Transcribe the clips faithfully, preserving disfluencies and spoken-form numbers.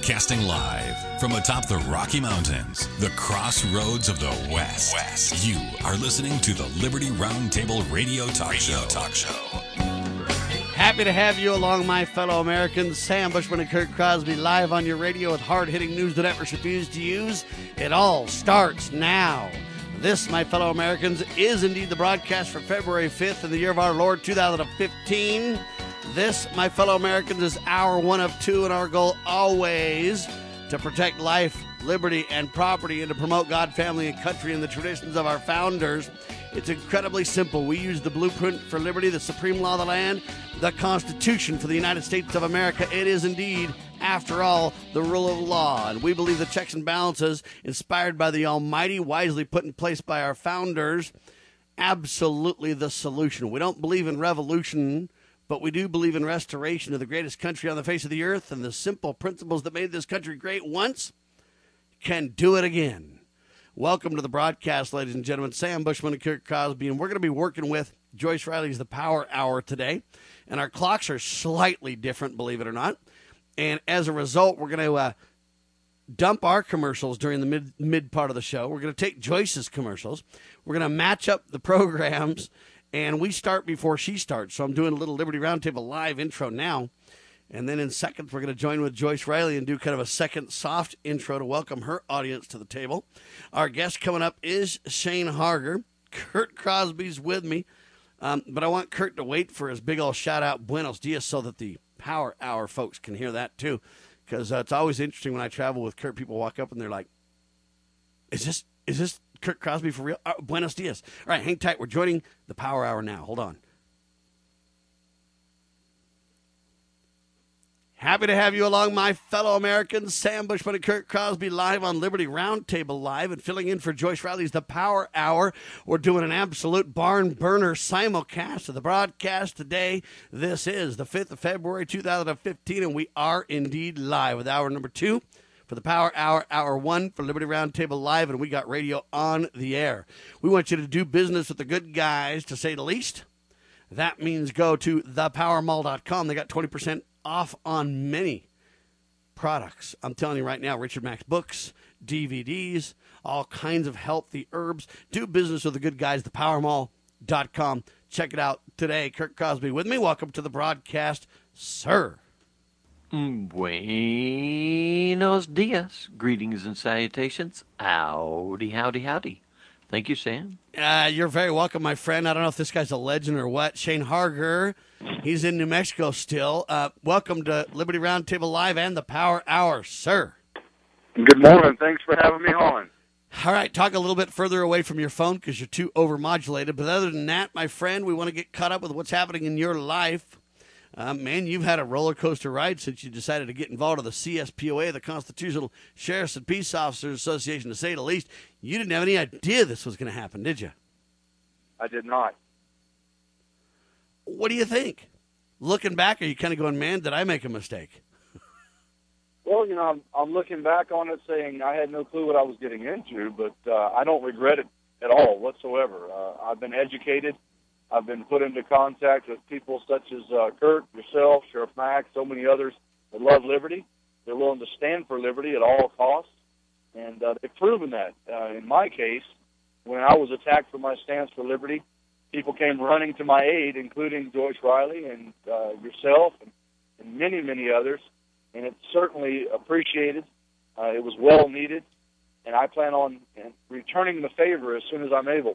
Broadcasting live from atop the Rocky Mountains, the crossroads of the West. West. You are listening to the Liberty Roundtable Radio Talk Radio Show. Talk Show. Happy to have you along, my fellow Americans. Sam Bushman and Kurt Crosby live on your radio with hard-hitting news the networks refuse to use. It all starts now. This, my fellow Americans, is indeed the broadcast for February fifth in the year of our Lord, two thousand fifteen. This, my fellow Americans, is hour one of two, and our goal always to protect life, liberty, and property, and to promote God, family, and country and the traditions of our founders. It's incredibly simple. We use the blueprint for liberty, the supreme law of the land, the Constitution for the United States of America. It is indeed, after all, the rule of law. And we believe the checks and balances inspired by the Almighty, wisely put in place by our founders, absolutely the solution. We don't believe in revolution, but we do believe in restoration of the greatest country on the face of the earth, and the simple principles that made this country great once can do it again. Welcome to the broadcast, ladies and gentlemen. Sam Bushman and Kurt Crosby, and we're going to be working with Joyce Riley's The Power Hour today, and our clocks are slightly different, believe it or not, and as a result, we're going to uh, dump our commercials during the mid, mid part of the show. We're going to take Joyce's commercials. We're going to match up the programs, and we start before she starts, so I'm doing a little Liberty Roundtable Live intro now. And then in seconds, we're going to join with Joyce Riley and do kind of a second soft intro to welcome her audience to the table. Our guest coming up is Shane Harger. Kurt Crosby's with me, um, but I want Kurt to wait for his big old shout-out, Buenos Dias, so that the Power Hour folks can hear that too, because uh, it's always interesting when I travel with Kurt. People walk up and they're like, is this is this Kurt Crosby for real? Uh, Buenos Dias. All right, hang tight. We're joining the Power Hour now. Hold on. Happy to have you along, my fellow Americans. Sam Bushman and Kurt Crosby live on Liberty Roundtable Live, and filling in for Joyce Riley's The Power Hour. We're doing an absolute barn burner simulcast of the broadcast today. This is the fifth of February, two thousand fifteen, and we are indeed live with hour number two for the Power Hour, hour one for Liberty Roundtable Live, and we got radio on the air. We want you to do business with the good guys, to say the least. That means go to the power mall dot com. They got twenty percent off on many products. I'm telling you right now, Richard Mack's books, D V Ds, all kinds of healthy herbs. Do business with the good guys, the power mall dot com. Check it out today. Kurt Crosby with me. Welcome to the broadcast, sir. Buenos dias. Greetings and salutations. Howdy, howdy, howdy. Thank you, Sam. Uh, you're very welcome, my friend. I don't know if this guy's a legend or what. Shane Harger, he's in New Mexico still. Uh, welcome to Liberty Roundtable Live and the Power Hour, sir. Good morning. Thanks for having me on. All right, talk a little bit further away from your phone because you're too overmodulated. But other than that, my friend, we want to get caught up with what's happening in your life. Uh, man, you've had a roller coaster ride since you decided to get involved with the C S P O A, the Constitutional Sheriffs and Peace Officers Association, to say the least. You didn't have any idea this was going to happen, did you? I did not. What do you think? Looking back, are you kind of going, man, did I make a mistake? Well, you know, I'm, I'm looking back on it saying I had no clue what I was getting into, but uh, I don't regret it at all whatsoever. Uh, I've been educated. I've been put into contact with people such as uh, Kurt, yourself, Sheriff Mack, so many others that love liberty. They're willing to stand for liberty at all costs, and uh, they've proven that. Uh, in my case, when I was attacked for my stance for liberty, people came running to my aid, including Joyce Riley and uh, yourself and, and many, many others, and it's certainly appreciated. Uh, it was well needed, and I plan on returning the favor as soon as I'm able.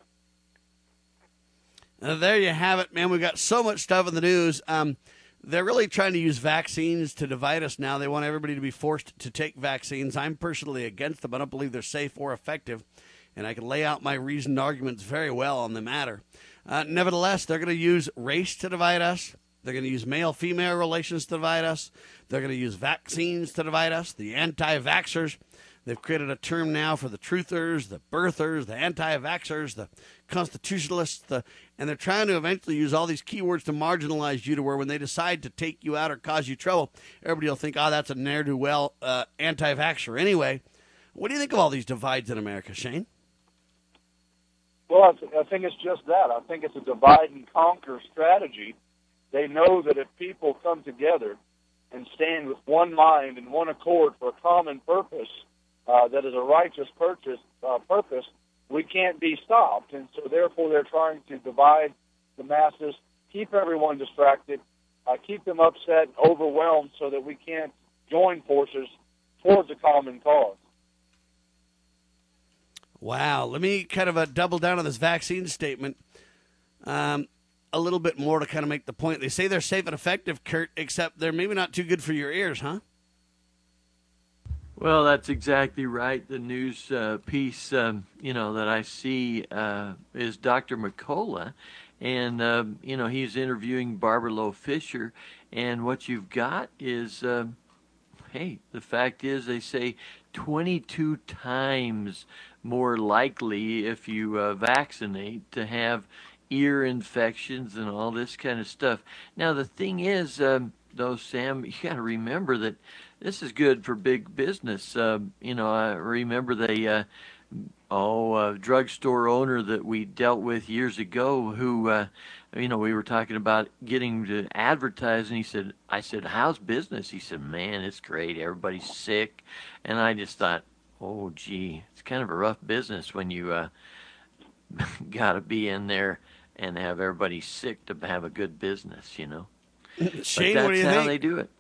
Uh, there you have it, man. We've got so much stuff in the news. Um, they're really trying to use vaccines to divide us now. They want everybody to be forced to take vaccines. I'm personally against them. I don't believe they're safe or effective, and I can lay out my reasoned arguments very well on the matter. Uh, nevertheless, they're going to use race to divide us. They're going to use male-female relations to divide us. They're going to use vaccines to divide us. The anti-vaxxers. They've created a term now for the truthers, the birthers, the anti-vaxxers, the constitutionalists, the, and they're trying to eventually use all these keywords to marginalize you to where when they decide to take you out or cause you trouble, everybody will think, oh, that's a ne'er-do-well uh, anti-vaxxer. Anyway, what do you think of all these divides in America, Shane? Well, I, th- I think it's just that. I think it's a divide and conquer strategy. They know that if people come together and stand with one mind and one accord for a common purpose uh, that is a righteous purchase, uh, purpose, we can't be stopped. And so therefore they're trying to divide the masses, keep everyone distracted, uh, keep them upset, overwhelmed, so that we can't join forces towards a common cause. Wow. Let me kind of uh, double down on this vaccine statement um, a little bit more to kind of make the point. They say they're safe and effective, Kurt, except they're maybe not too good for your ears, huh? Well, that's exactly right. The news uh, piece, um, you know, that I see uh, is Doctor McCullough, and uh, you know, he's interviewing Barbara Loe Fisher, and what you've got is, uh, hey, the fact is, they say twenty-two times more likely if you uh, vaccinate to have ear infections and all this kind of stuff. Now, the thing is, um, though, Sam, you got to remember that this is good for big business. Uh, you know, I remember the uh, oh uh, drugstore owner that we dealt with years ago who, uh, you know, we were talking about getting to advertise, and he said, I said, how's business? He said, man, it's great. Everybody's sick. And I just thought, oh, gee, it's kind of a rough business when you uh, got to be in there and have everybody sick to have a good business, you know. Shane, but that's what do you how think? they do it.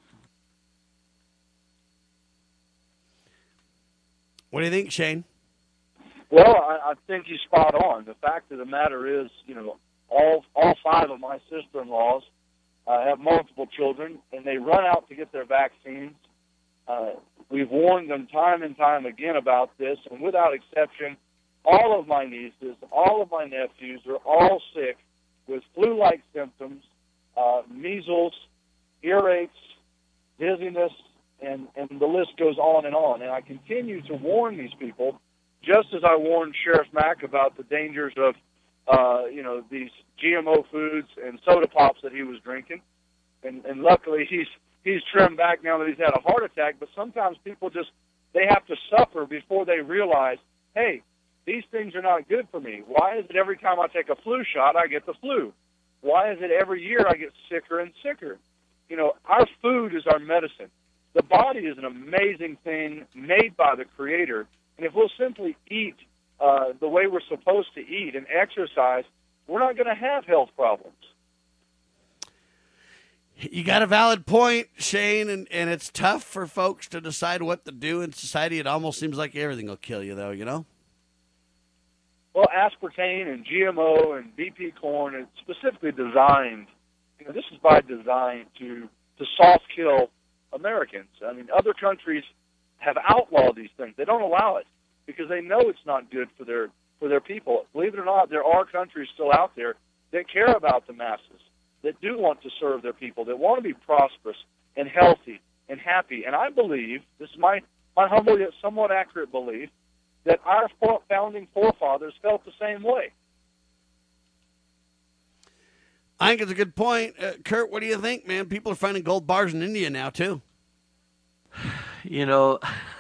What do you think, Shane? Well, I, I think he's spot on. The fact of the matter is, you know, all all five of my sister-in-laws uh, have multiple children, and they run out to get their vaccines. Uh, we've warned them time and time again about this, and without exception, all of my nieces, all of my nephews are all sick with flu-like symptoms, uh, measles, earaches, dizziness, and, and the list goes on and on. And I continue to warn these people, just as I warned Sheriff Mack about the dangers of, uh, you know, these G M O foods and soda pops that he was drinking. And, and luckily he's he's trimmed back now that he's had a heart attack. But sometimes people just, they have to suffer before they realize, hey, these things are not good for me. Why is it every time I take a flu shot, I get the flu? Why is it every year I get sicker and sicker? You know, our food is our medicine. The body is an amazing thing made by the Creator. And if we'll simply eat uh, the way we're supposed to eat and exercise, we're not going to have health problems. You got a valid point, Shane, and, and it's tough for folks to decide what to do in society. It almost seems like everything will kill you, though, you know? Well, aspartame and G M O and B P corn is specifically designed, you know, this is by design to, to soft kill Americans. I mean, other countries have outlawed these things. They don't allow it because they know it's not good for their for their people. Believe it or not, there are countries still out there that care about the masses, that do want to serve their people, that want to be prosperous and healthy and happy. And I believe, this is my, my humble yet somewhat accurate belief, that our founding forefathers felt the same way. I think it's a good point. Uh, Kurt, what do you think, man? People are finding gold bars in India now, too. You know,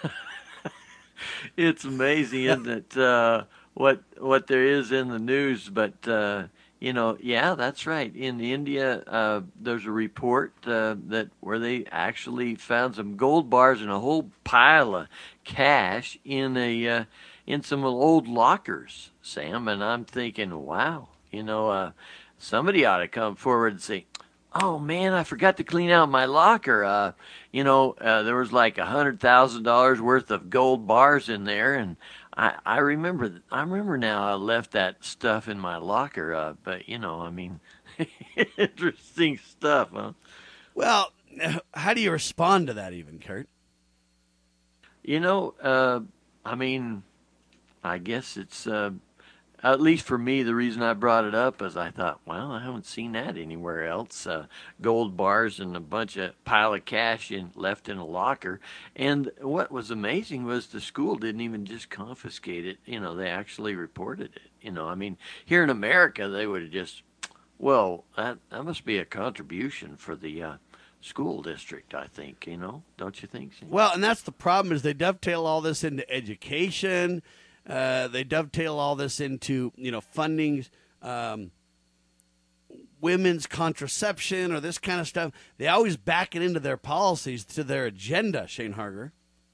it's amazing, isn't it, uh, what what there is in the news. But, uh, you know, yeah, that's right. In India, uh, there's a report uh, that where they actually found some gold bars and a whole pile of cash in a uh, in some old lockers, Sam. And I'm thinking, wow, you know, uh, somebody ought to come forward and say, oh, man, I forgot to clean out my locker. Uh, you know, uh, there was like one hundred thousand dollars worth of gold bars in there, and I, I remember I remember now I left that stuff in my locker. Uh, but, you know, I mean, interesting stuff, huh? Well, how do you respond to that even, Kurt? You know, uh, I mean, I guess it's... Uh, At least for me, the reason I brought it up is I thought, well, I haven't seen that anywhere else. Uh, gold bars and a bunch of pile of cash in, left in a locker. And what was amazing was the school didn't even just confiscate it. You know, they actually reported it. You know, I mean, here in America, they would have just, well, that, that must be a contribution for the uh, school district, I think, you know. Don't you think, Sam? Well, and that's the problem is they dovetail all this into education. Uh, they dovetail all this into, you know, funding um, women's contraception or this kind of stuff, they always back it into their policies, to their agenda, Shane Harger.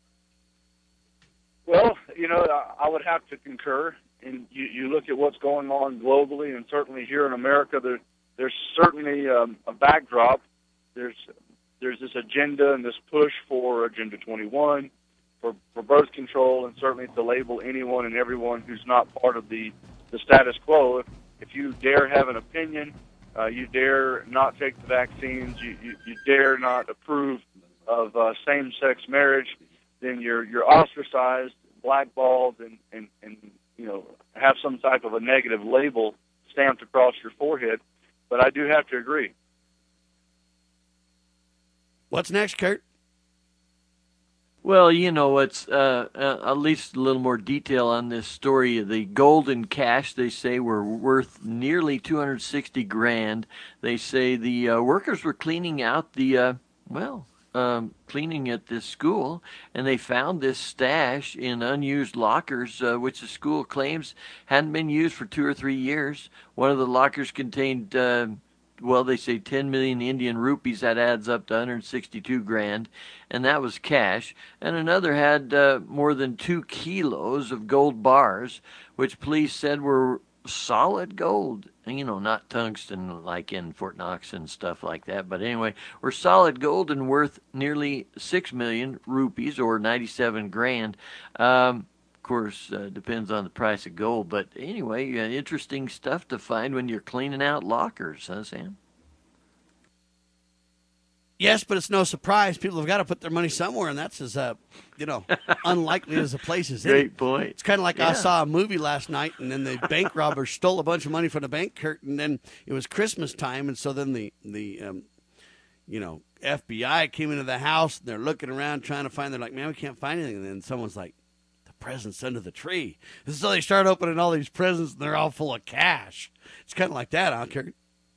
Well, you know, I would have to concur. And you, you look at what's going on globally, and certainly here in America, there, there's certainly um, a backdrop. There's there's this agenda and this push for Agenda twenty-one, for, for birth control, and certainly to label anyone and everyone who's not part of the, the status quo. If, if you dare have an opinion, uh, you dare not take the vaccines, you, you, you dare not approve of uh, same-sex marriage, then you're you're ostracized, blackballed, and, and, and you know, have some type of a negative label stamped across your forehead. But I do have to agree. What's next, Kurt? Well, you know, it's uh, uh, at least a little more detail on this story. The gold and cash, they say, were worth nearly two hundred sixty grand. They say the uh, workers were cleaning out the, uh, well, um, cleaning at this school, and they found this stash in unused lockers, uh, which the school claims hadn't been used for two or three years. One of the lockers contained, uh, well, they say ten million Indian rupees. That adds up to one hundred sixty-two grand, and that was cash. And another had uh, more than two kilos of gold bars, which police said were solid gold, you know, not tungsten like in Fort Knox and stuff like that, but anyway, were solid gold and worth nearly six million rupees, or ninety-seven grand. Um, of course, uh, depends on the price of gold, but anyway, uh, interesting stuff to find when you're cleaning out lockers, huh, Sam? Yes, but it's no surprise. People have got to put their money somewhere, and that's as, uh, you know, unlikely as a place is. Great point. It's kind of like yeah. I saw a movie last night, and then the bank robbers stole a bunch of money from the bank curtain, and then it was Christmas time, and so then the, the um, you know, F B I came into the house, and they're looking around trying to find, they're like, man, we can't find anything. And then someone's like, the presents under the tree. And so they start opening all these presents, and they're all full of cash. It's kind of like that, huh, Kurt?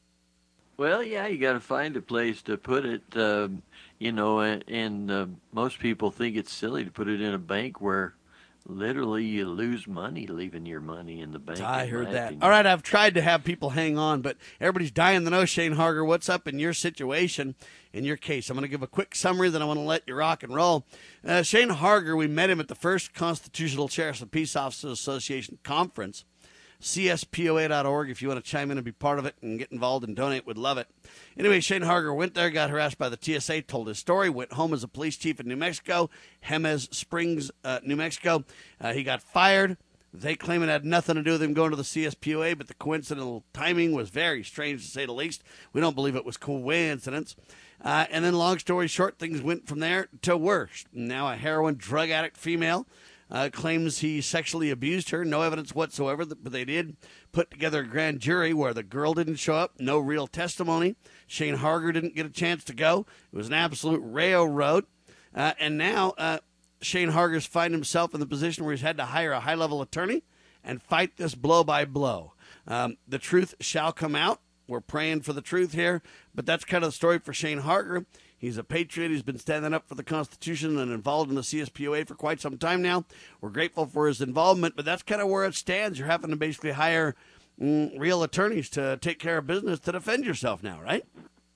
Well, yeah, you got to find a place to put it, um, you know, and, and uh, most people think it's silly to put it in a bank where literally you lose money leaving your money in the bank. I heard that. Opinion. All right, I've tried to have people hang on, but everybody's dying to know, Shane Harger, what's up in your situation, in your case. I'm going to give a quick summary, then I want to let you rock and roll. Uh, Shane Harger, we met him at the first Constitutional Sheriffs and Peace Officers Association conference. C S P O A dot org if you want to chime in and be part of it and get involved and donate, would love it. Anyway, Shane Harger went there, got harassed by the T S A, told his story, went home as a police chief in New Mexico, Jemez Springs, uh, New Mexico. Uh, he got fired. They claim it had nothing to do with him going to the C S P O A, but the coincidental timing was very strange, to say the least. We don't believe it was coincidence. Uh, and then, long story short, things went from there to worse. Now a heroin drug addict female Uh, claims he sexually abused her. No evidence whatsoever, but they did put together a grand jury where the girl didn't show up. No real testimony. Shane Harger didn't get a chance to go. It was an absolute railroad. Uh, and now uh, Shane Harger's find himself in the position where he's had to hire a high-level attorney and fight this blow by blow. Um, the truth shall come out. We're praying for the truth here, but that's kind of the story for Shane Harger. He's a patriot. He's been standing up for the Constitution and involved in the C S P O A for quite some time now. We're grateful for his involvement, but that's kind of where it stands. You're having to basically hire mm, real attorneys to take care of business to defend yourself now, right?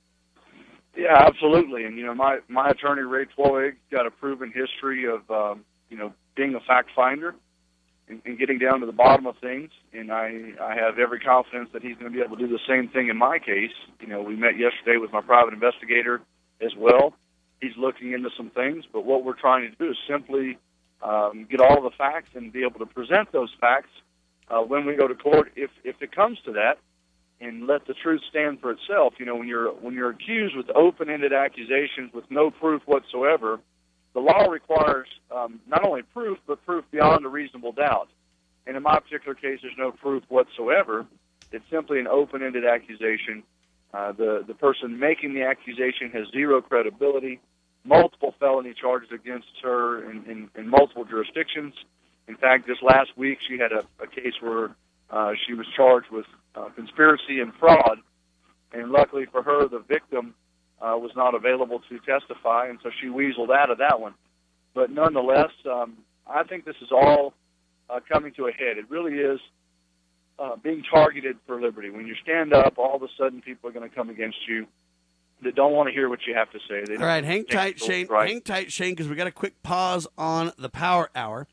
Yeah, absolutely. And, you know, my, my attorney, Ray Twoig, got a proven history of, um, you know, being a fact finder and, and getting down to the bottom of things. And I, I have every confidence that he's going to be able to do the same thing in my case. You know, we met yesterday with my private investigator as well. He's looking into some things, but what we're trying to do is simply um, get all the facts and be able to present those facts uh, when we go to court, if if it comes to that, and let the truth stand for itself. You know, when you're when you're accused with open-ended accusations with no proof whatsoever, the law requires um, not only proof, but proof beyond a reasonable doubt. And in my particular case, there's no proof whatsoever. It's simply an open-ended accusation. Uh, the, the person making the accusation has zero credibility, multiple felony charges against her in, in, in multiple jurisdictions. In fact, this last week she had a, a case where uh, she was charged with uh, conspiracy and fraud, and luckily for her, the victim uh, was not available to testify, and so she weaseled out of that one. But nonetheless, um, I think this is all uh, coming to a head. It really is uh, being targeted for liberty. When you stand up, all of a sudden people are going to come against you that don't want to hear what you have to say. They All right, hang tight, Shane. Right. Hang tight, Shane, because we got a quick pause on the Power Hour.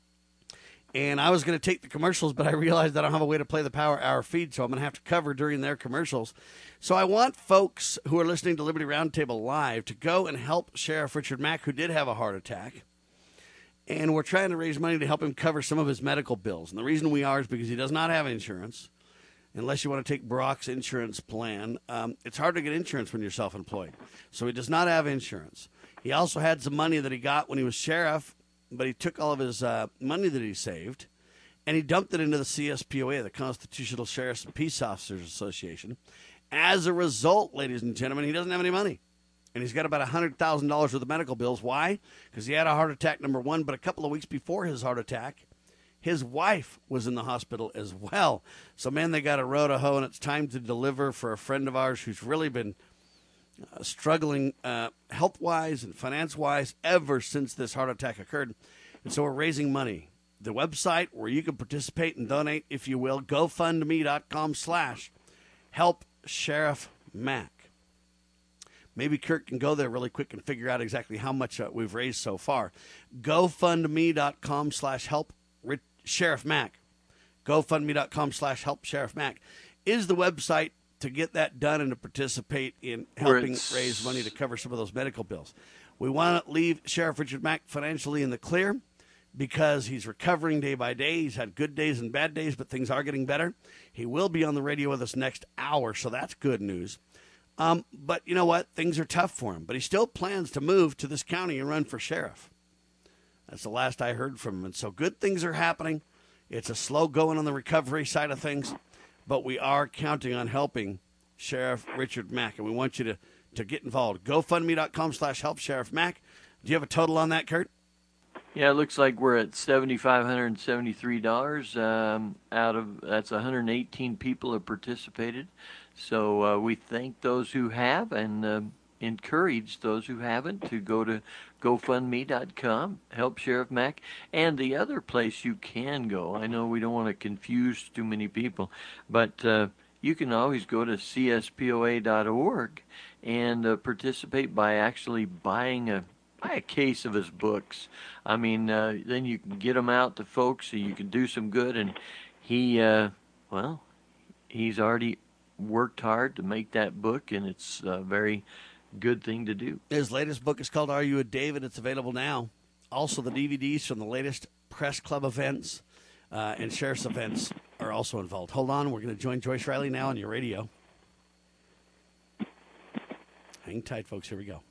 And I was going to take the commercials, but I realized I don't have a way to play the Power Hour feed, so I'm going to have to cover during their commercials. So I want folks who are listening to Liberty Roundtable Live to go and help Sheriff Richard Mack, who did have a heart attack. And we're trying to raise money to help him cover some of his medical bills. And the reason we are is because he does not have insurance, unless you want to take Brock's insurance plan. Um, it's hard to get insurance when you're self-employed. So he does not have insurance. He also had some money that he got when he was sheriff, but he took all of his uh, money that he saved, and he dumped it into the C S P O A, the Constitutional Sheriffs and Peace Officers Association. As a result, ladies and gentlemen, he doesn't have any money. And he's got about one hundred thousand dollars worth of medical bills. Why? Because he had a heart attack, number one, but a couple of weeks before his heart attack, his wife was in the hospital as well. So, man, they got a row to hoe, and it's time to deliver for a friend of ours who's really been uh, struggling uh, health-wise and finance-wise ever since this heart attack occurred. And so we're raising money. The website where you can participate and donate, if you will, GoFundMe.com slash help Sheriff Mack. Maybe Kurt can go there really quick and figure out exactly how much uh, we've raised so far. GoFundMe.com slash help Sheriff Mack. GoFundMe.com slash help Sheriff Mack is the website to get that done and to participate in helping raise money to cover some of those medical bills. We want to leave Sheriff Richard Mack financially in the clear because he's recovering day by day. He's had good days and bad days, but things are getting better. He will be on the radio with us next hour, so that's good news. Um, but you know what? Things are tough for him. But he still plans to move to this county and run for sheriff. That's the last I heard from him. And so good things are happening. It's a slow going on the recovery side of things, but we are counting on helping Sheriff Richard Mack, and we want you to, to get involved. GoFundMe.com slash help Sheriff Mack. Do you have a total on that, Kurt? Yeah, it looks like we're at seven thousand five hundred seventy-three dollars. Um, out of that's one hundred eighteen people have participated. So uh, we thank those who have and uh, encourage those who haven't to go to GoFundMe dot com, help Sheriff Mack, and the other place you can go. I know we don't want to confuse too many people, but uh, you can always go to C S P O A dot org and uh, participate by actually buying a buy a case of his books. I mean, uh, then you can get them out to folks so you can do some good. And he, uh, well, he's already worked hard to make that book, and it's a very good thing to do. His latest book is called Are You a David? It's available now. Also, the D V Ds from the latest press club events uh, and sheriff's events are also involved. Hold on. We're going to join Joyce Riley now on your radio. Hang tight, folks. Here we go.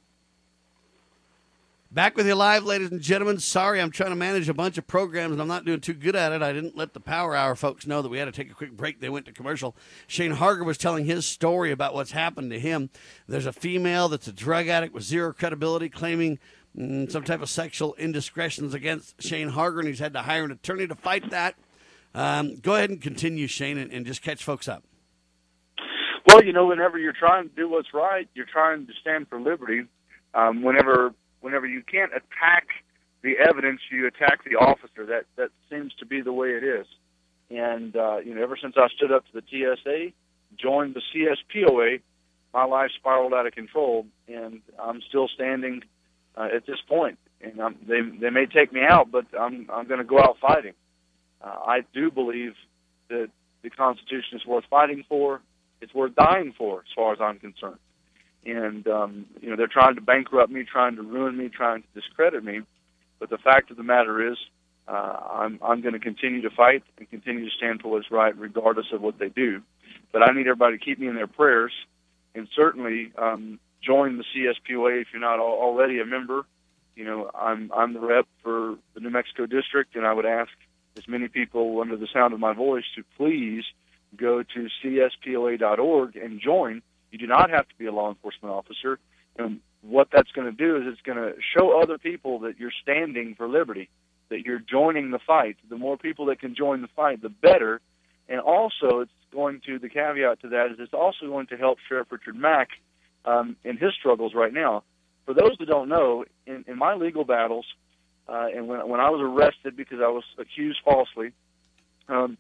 Back with you live, ladies and gentlemen. Sorry, I'm trying to manage a bunch of programs, and I'm not doing too good at it. I didn't let the Power Hour folks know that we had to take a quick break. They went to commercial. Shane Harger was telling his story about what's happened to him. There's a female that's a drug addict with zero credibility claiming mm, some type of sexual indiscretions against Shane Harger, and he's had to hire an attorney to fight that. Um, go ahead and continue, Shane, and, and just catch folks up. Well, you know, whenever you're trying to do what's right, you're trying to stand for liberty. Um, whenever... Whenever you can't attack the evidence, you attack the officer. That that seems to be the way it is. And, uh, you know, ever since I stood up to the T S A, joined the C S P O A, my life spiraled out of control, and I'm still standing uh, at this point. And I'm, they they may take me out, but I'm I'm going to go out fighting. Uh, I do believe that the Constitution is worth fighting for. It's worth dying for, as far as I'm concerned. And, um, you know, they're trying to bankrupt me, trying to ruin me, trying to discredit me. But the fact of the matter is, uh, I'm, I'm going to continue to fight and continue to stand for what's right, regardless of what they do. But I need everybody to keep me in their prayers, and certainly um, join the C S P O A if you're not already a member. You know, I'm, I'm the rep for the New Mexico District, and I would ask as many people under the sound of my voice to please go to C S P O A dot org and join. You do not have to be a law enforcement officer. And what that's going to do is it's going to show other people that you're standing for liberty, that you're joining the fight. The more people that can join the fight, the better. And also, it's going to, the caveat to that is it's also going to help Sheriff Richard Mack um, in his struggles right now. For those that don't know, in, in my legal battles, uh, and when, when I was arrested because I was accused falsely, um,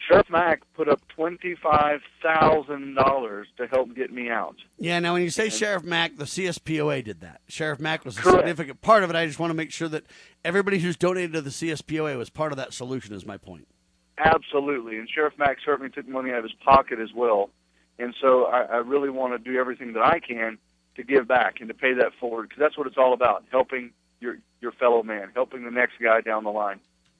Sheriff Mack put up twenty-five thousand dollars to help get me out. Yeah, now when you say and, Sheriff Mack, the C S P O A did that. Sheriff Mack was a correct. significant part of it. I just want to make sure that everybody who's donated to the C S P O A was part of that solution, is my point. Absolutely, and Sheriff Mack certainly took money out of his pocket as well. And so I, I really want to do everything that I can to give back and to pay that forward, because that's what it's all about, helping your, your fellow man, helping the next guy down the line.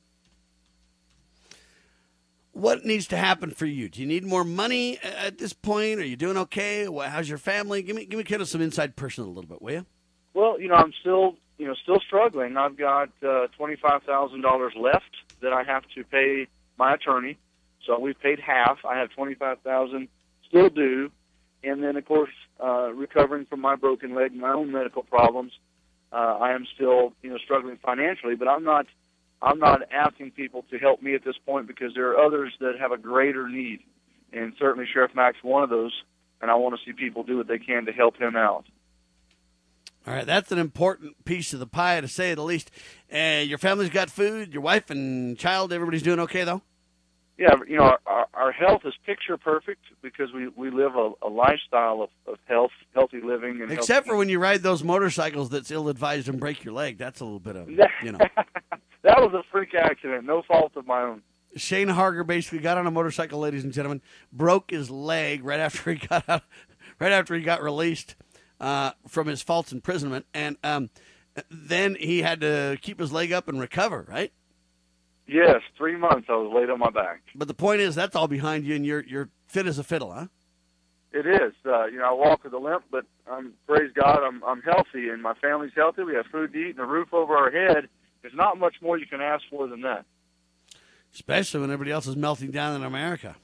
What needs to happen for you? Do you need more money at this point? Are you doing okay? How's your family? Give me, give me kind of some inside person a little bit, will you? Well, you know, I'm still, you know, still struggling. I've got uh, twenty-five thousand dollars left that I have to pay my attorney. So we've paid half. I have twenty-five thousand dollars still due, and then of course, uh, recovering from my broken leg, my own medical problems. Uh, I am still, you know, struggling financially, but I'm not. I'm not asking people to help me at this point, because there are others that have a greater need, and certainly Sheriff Mack's one of those, and I want to see people do what they can to help him out. All right, that's an important piece of the pie, to say the least. Uh, your family's got food, your wife and child, everybody's doing okay, though? Yeah, you know, our, our health is picture perfect, because we, we live a, a lifestyle of, of health, healthy living. And Except healthy. for when you ride those motorcycles that's ill-advised and break your leg. That's a little bit of, you know. That was a freak accident, no fault of my own. Shane Harger basically got on a motorcycle, ladies and gentlemen, broke his leg right after he got out, right after he got released uh, from his false imprisonment, and um, then he had to keep his leg up and recover, right? Yes, three months I was laid on my back. But the point is, that's all behind you, and you're you're fit as a fiddle, huh? It is. Uh, you know, I walk with a limp, but um, praise God, I'm I'm healthy, and my family's healthy. We have food to eat and a roof over our head. There's not much more you can ask for than that. Especially when everybody else is melting down in America.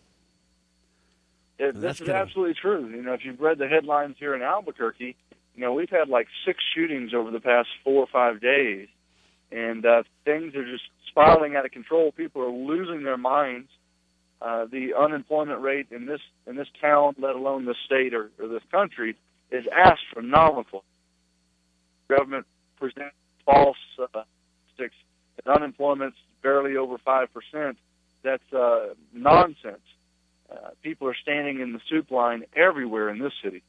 It, this is gonna... absolutely true. You know, if you've read the headlines here in Albuquerque, you know, we've had like six shootings over the past four or five days, and uh, things are just spiraling out of control. People are losing their minds. Uh, the unemployment rate in this in this town, let alone this state or, or this country, is astronomical. Government presents false uh, statistics. Unemployment's barely over five percent. That's uh, nonsense. Uh, people are standing in the soup line everywhere in this city.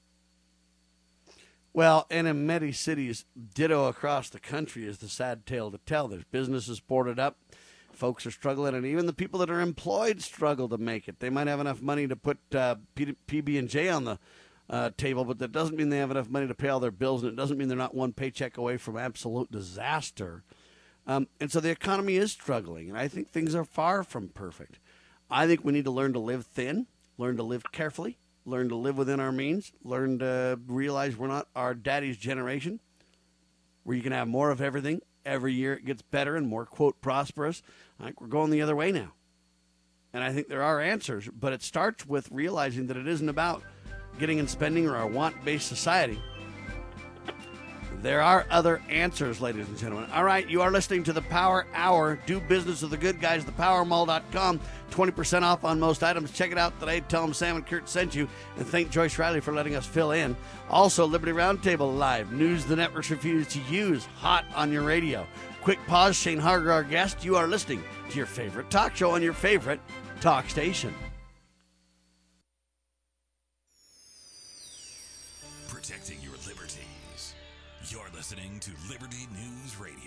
Well, and in many cities, ditto across the country is the sad tale to tell. There's businesses boarded up. Folks are struggling, and even the people that are employed struggle to make it. They might have enough money to put uh, P B and J on the uh, table, but that doesn't mean they have enough money to pay all their bills, and it doesn't mean they're not one paycheck away from absolute disaster. Um, and so the economy is struggling, and I think things are far from perfect. I think we need to learn to live thin, learn to live carefully, learn to live within our means, learn to realize we're not our daddy's generation, where you can have more of everything. Every year it gets better and more, quote, prosperous. I think we're going the other way now. And I think there are answers, but it starts with realizing that it isn't about getting and spending or our want-based society. There are other answers, ladies and gentlemen. All right, you are listening to the Power Hour. Do business with the good guys, the power mall dot com. twenty percent off on most items. Check it out today. Tell them Sam and Kurt sent you. And thank Joyce Riley for letting us fill in. Also, Liberty Roundtable Live. News the networks refuse to use. Hot on your radio. Quick pause. Shane Harger, our guest. You are listening to your favorite talk show on your favorite talk station. Protecting your liberties. You're listening to Liberty News Radio.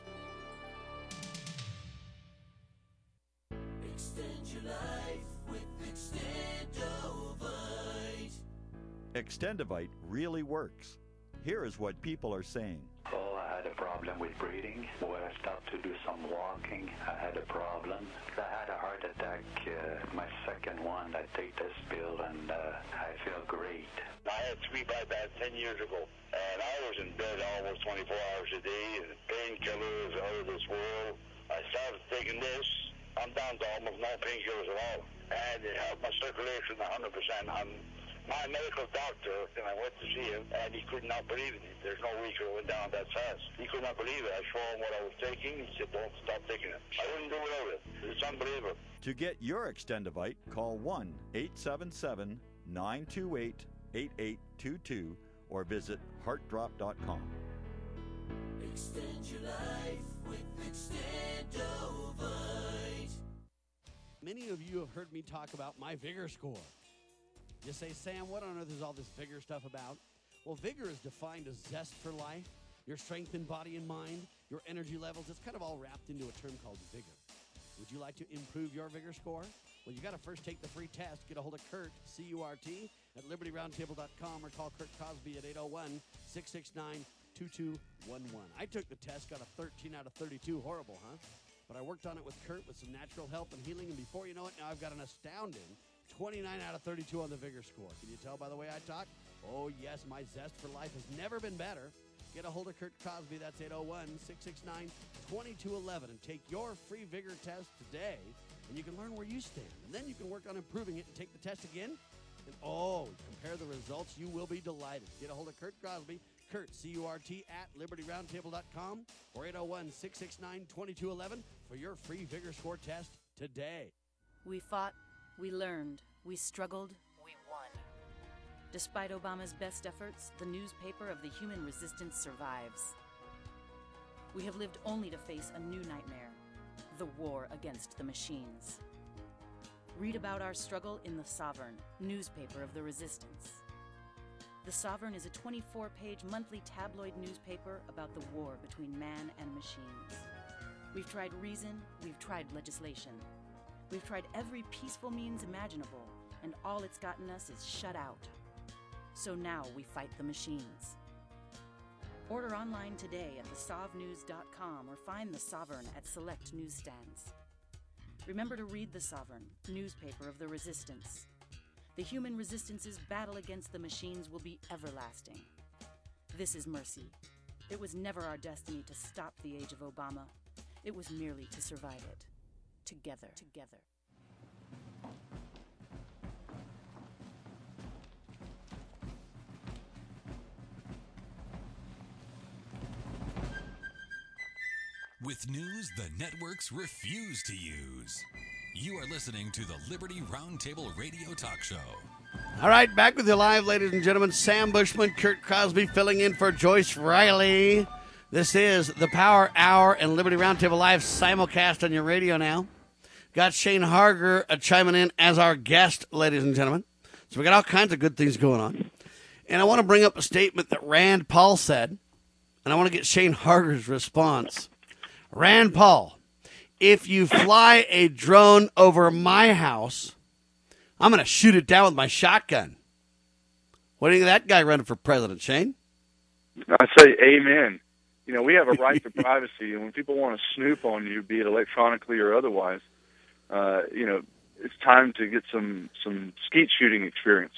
Extend your life with Extendovite. Extendovite really works. Here is what people are saying. Oh, I had a problem with breathing. When I started to do some walking, I had a problem. I had a heart attack, uh, my second one. I take this pill and uh, I feel great. I had three bypass ten years ago, and I was in bed almost twenty-four hours a day, and painkillers out of this world. I started taking this. I'm down to almost no painkillers at all, and it helped my circulation one hundred percent. I'm my medical doctor, and I went to see him, and he could not believe it. There's no way he could have went down that fast. He could not believe it. I showed him what I was taking. He said, don't stop taking it. I wouldn't do without it. It's unbelievable. To get your Extendovite, call one eight seven seven, nine two eight, eight eight two two or visit heart drop dot com. Extend your life with Extendovite. Many of you have heard me talk about my Vigor score. You say, Sam, what on earth is all this Vigor stuff about? Well, Vigor is defined as zest for life, your strength in body and mind, your energy levels. It's kind of all wrapped into a term called Vigor. Would you like to improve your Vigor score? Well, you got to first take the free test. Get a hold of Kurt, C U R T, at liberty roundtable dot com or call Kurt Cosby at eight oh one, six six nine, two two one one. I took the test, got a thirteen out of thirty-two. Horrible, huh? But I worked on it with Kurt with some natural help and healing, and before you know it, now I've got an astounding twenty-nine out of thirty-two on the Vigor score. Can you tell by the way I talk? Oh, yes, my zest for life has never been better. Get a hold of Kurt Cosby. That's eight oh one, six six nine, two two one one. And take your free Vigor test today, and you can learn where you stand. And then you can work on improving it and take the test again. And, oh, compare the results. You will be delighted. Get a hold of Kurt Cosby. Kurt, C U R T, at liberty roundtable dot com or eight oh one, six six nine, two two one one for your free Vigor score test today. We fought, we learned, we struggled, we won. Despite Obama's best efforts, the newspaper of the human resistance survives. We have lived only to face a new nightmare, the war against the machines. Read about our struggle in The Sovereign, newspaper of the resistance. The Sovereign is a twenty-four page monthly tabloid newspaper about the war between man and machines. We've tried reason, we've tried legislation. We've tried every peaceful means imaginable, and all it's gotten us is shut out. So now we fight the machines. Order online today at the sov news dot com or find The Sovereign at select newsstands. Remember to read The Sovereign, newspaper of the resistance. The human resistance's battle against the machines will be everlasting. This is mercy. It was never our destiny to stop the age of Obama. It was merely to survive it. Together, together. With news the networks refuse to use. You are listening to the Liberty Roundtable Radio Talk Show. All right, back with you live, ladies and gentlemen. Sam Bushman, Kurt Cosby filling in for Joyce Riley. This is the Power Hour and Liberty Roundtable Live simulcast on your radio now. Got Shane Harger uh, chiming in as our guest, ladies and gentlemen. So we got all kinds of good things going on. And I want to bring up a statement that Rand Paul said, and I want to get Shane Harger's response. Rand Paul, if you fly a drone over my house, I'm going to shoot it down with my shotgun. What do you think of that guy running for president, Shane? I say amen. You know, we have a right to privacy, and when people want to snoop on you, be it electronically or otherwise, uh, you know, it's time to get some, some skeet shooting experience.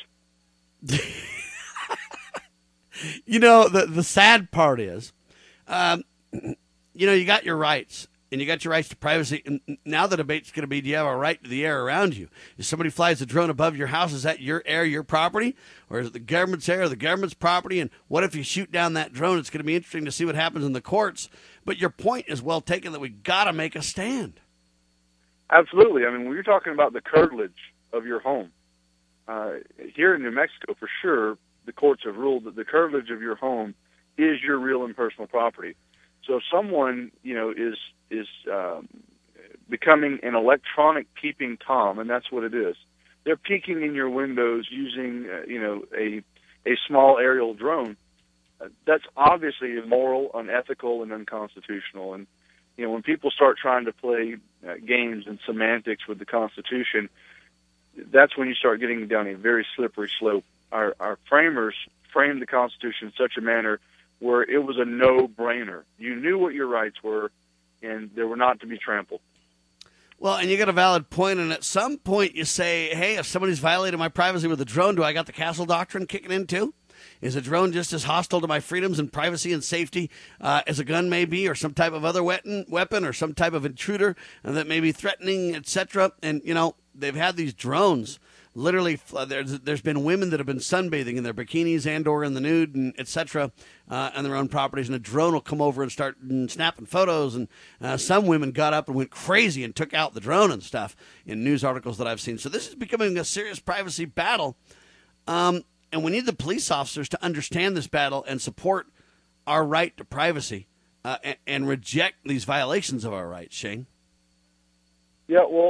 You know, the, the sad part is, um, you know, you got your rights. And you got your rights to privacy. And now the debate's going to be, do you have a right to the air around you? If somebody flies a drone above your house, is that your air, your property? Or is it the government's air or the government's property? And what if you shoot down that drone? It's going to be interesting to see what happens in the courts. But your point is well taken that we got to make a stand. Absolutely. I mean, when you're talking about the curtilage of your home, uh, here in New Mexico, for sure, the courts have ruled that the curtilage of your home is your real and personal property. So if someone, you know, is is um, becoming an electronic peeping Tom, and that's what it is. They're peeking in your windows using, uh, you know, a a small aerial drone. Uh, that's obviously immoral, unethical, and unconstitutional. And you know, when people start trying to play uh, games and semantics with the Constitution, that's when you start getting down a very slippery slope. Our, our framers framed the Constitution in such a manner where it was a no-brainer. You knew what your rights were, and they were not to be trampled. Well, and you got a valid point, and at some point you say, hey, if somebody's violated my privacy with a drone, do I got the Castle Doctrine kicking in too? Is a drone just as hostile to my freedoms and privacy and safety uh, as a gun may be, or some type of other weapon, weapon or some type of intruder that may be threatening, et cetera? And, you know, they've had these drones. Literally, there's, there's been women that have been sunbathing in their bikinis and or in the nude, and et cetera, uh, on their own properties, and a drone will come over and start snapping photos, and uh, some women got up and went crazy and took out the drone and stuff in news articles that I've seen. So this is becoming a serious privacy battle, um, and we need the police officers to understand this battle and support our right to privacy uh, and, and reject these violations of our rights, Shane. Yeah, well,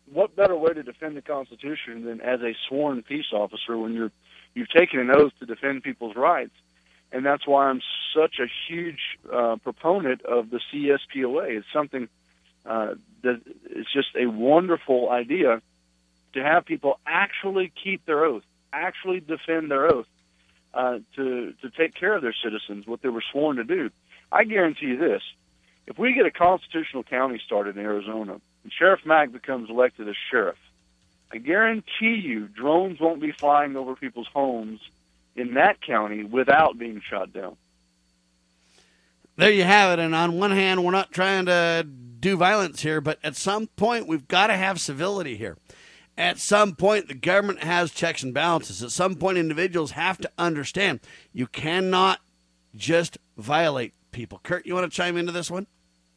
what better way to defend the Constitution than as a sworn peace officer when you're you've taken an oath to defend people's rights? And that's why I'm such a huge uh, proponent of the C S P O A. It's something uh, that it's just a wonderful idea to have people actually keep their oath, actually defend their oath, uh, to to take care of their citizens, what they were sworn to do. I guarantee you this: if we get a constitutional county started in Arizona and Sheriff Mack becomes elected as sheriff, I guarantee you drones won't be flying over people's homes in that county without being shot down. There you have it. And on one hand, we're not trying to do violence here, but at some point, we've got to have civility here. At some point, the government has checks and balances. At some point, individuals have to understand you cannot just violate people. Kurt, you want to chime into this one?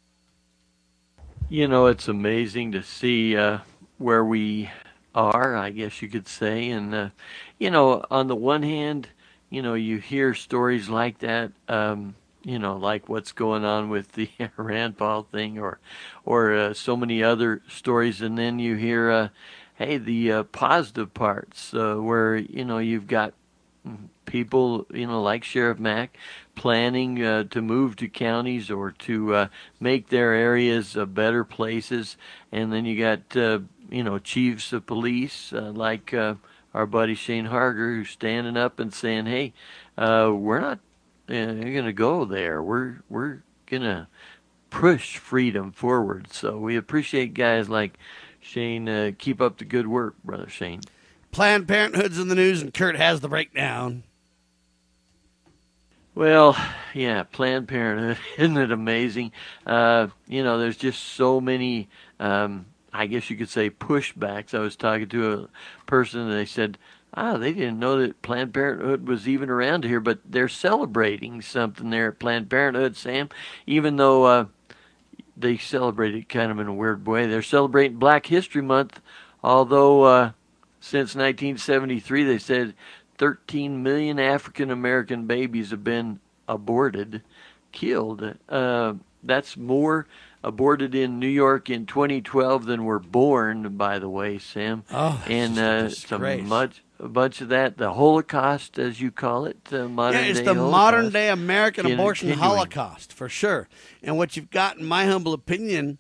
You know, it's amazing to see uh, where we are, I guess you could say. And, uh, you know, on the one hand, you know, you hear stories like that, um, you know, like what's going on with the Rand Paul thing or or uh, so many other stories. And then you hear, uh, hey, the uh, positive parts uh, where, you know, you've got people, you know, like Sheriff Mack planning uh, to move to counties or to uh, make their areas uh, better places. And then you got, uh, you know, chiefs of police uh, like uh, our buddy Shane Harger, who's standing up and saying, hey, uh, we're not uh, going to go there. We're, we're going to push freedom forward. So we appreciate guys like Shane. Uh, keep up the good work, Brother Shane. Planned Parenthood's in the news, and Kurt has the breakdown. Well, yeah, Planned Parenthood, isn't it amazing? Uh, you know, there's just so many, um, I guess you could say, pushbacks. I was talking to a person, and they said, ah, they didn't know that Planned Parenthood was even around here, but they're celebrating something there at Planned Parenthood, Sam, even though uh, they celebrate it kind of in a weird way. They're celebrating Black History Month, although uh, since nineteen seventy-three, they said thirteen million African-American babies have been aborted, killed. Uh, that's more aborted in New York in twenty twelve than were born, by the way, Sam. Oh, and uh, some much, a bunch of that, the Holocaust, as you call it, uh, modern yeah, it's day the Holocaust. modern day American Con- abortion continuing. Holocaust, for sure. And what you've got, in my humble opinion,